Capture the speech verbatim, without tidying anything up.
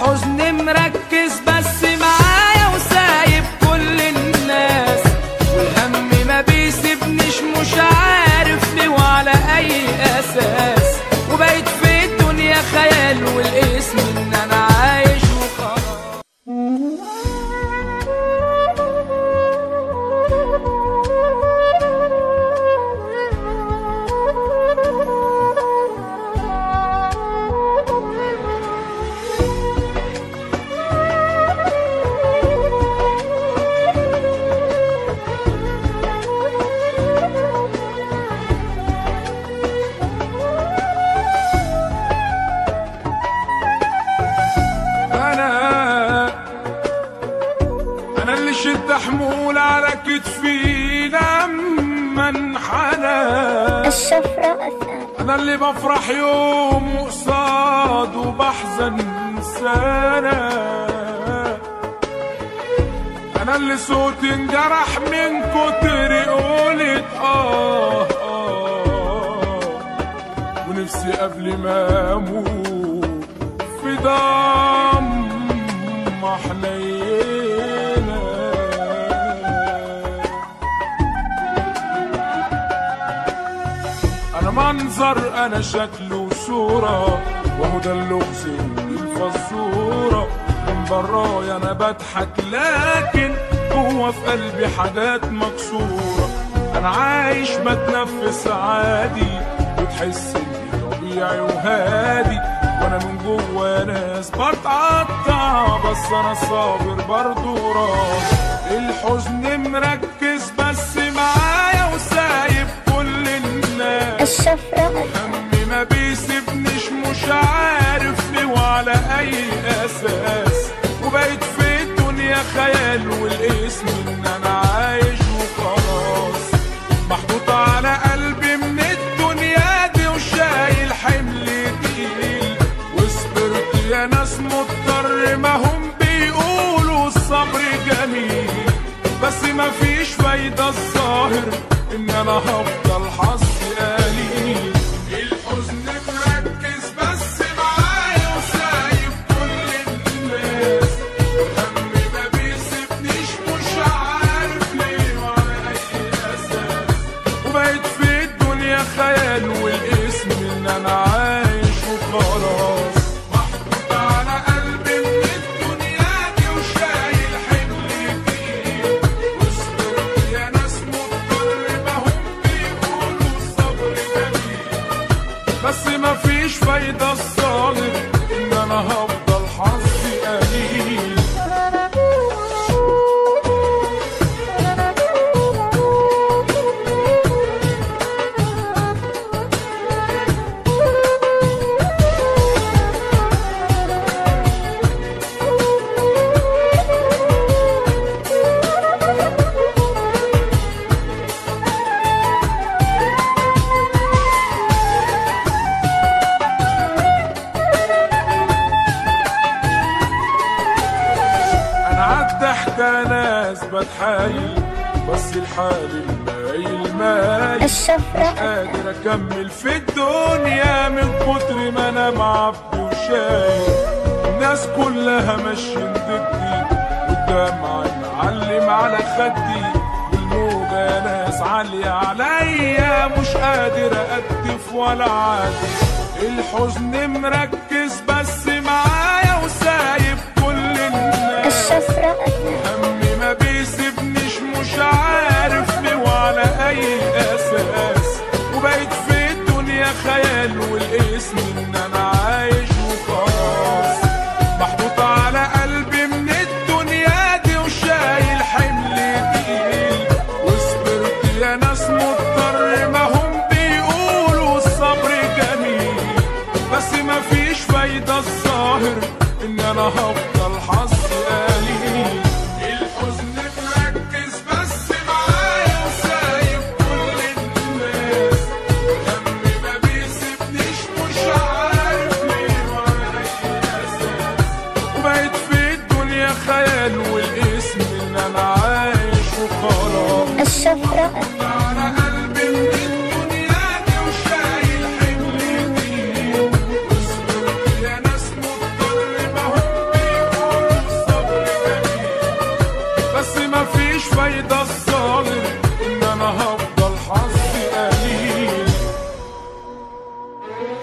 الحزن مركز بس معايا وسايب كل الناس، والهم ما بيسيبنيش مش عارف ليه وعلى اي اساس، وبقيت في الدنيا خيال والاسم ان انا عايش وخلاص. شد حمول على كتفي لما انحنى الشفرة أثقل. أنا اللي بفرح يوم وقصاد وبحزن سنة، أنا اللي صوتي انجرح من كتر قولة آه آه، ونفسي قبل ما أموت في دم حنينة. أنا منظر أنا شكل وصورة، وهو ده اللغز والفزورة، من برايا أنا بضحك لكن جوا في قلبي حاجات مكسورة. أنا عايش بتنفس عادي وتحس إني طبيعي وهادي، وأنا من جوا ناس بتقطع بس أنا صابر برضو راضي. الحزن مركز بس معايا وسايب كل الناس، الشفرة همي ما بيسيبنيش مش عارف ليه وعلى أي أساس، وبقيت في الدنيا خيال والاسم إن أنا عايش وخلاص. محطوط على قلبي من الدنيا دي وشايل حمل تقيل، وصبرت يا ناس مضطر ما هم بيقولوا الصبر جميل، بس ما فيش فايدة الظاهر إن أنا هفضل حظي قليل. الحزن مركز بس معايا وسايب كل الناس، همي ما بيسيبنيش مش عارف ليه وعلى أي أساس، وبقيت في الدنيا خيال والاسم إن أنا عايش وخلاص. محطوط على قلبي من الدنيا دي وشايل حمل تقيل، وصبرت يا ناس مضطر ما هم بيقولوا الصبر جميل، بس ما فيش فايدة الظاهر إن أنا هفضل حظي قليل. ضحكة ناس بتحايل بس الحال المايل مايل، الشفرة مش قادر اكمل في الدنيا من كتر ما انا معبي وشايل. الناس كلها ماشيين ضدي والدمع معلم على خدي، والموجة ناس عالية عليا مش قادر اقدف ولا عادي. الحزن مركز بس معايا وسايب كل الناس، الشفرة همي ما بيسيبنيش مش عارف ليه وعلى أي أساس، وبقيت في الدنيا خيال والاسم إن أنا عايش وخلاص. محطوط على قلبي من الدنيا دي وشايل حمل تقيل، وصبرت يا ناس مضطر ما هم بيقولوا الصبر جميل، بس ما فيش فايدة الظاهر إن أنا هفضل حظي قليل. الحزن مركز بس معايا وسايب كل الناس، همي ما بيسيبنيش مش عارف ليه وعلى أي أساس، وبقيت في الدنيا خيال والاسم إن أنا عايش وخلاص. الشفرة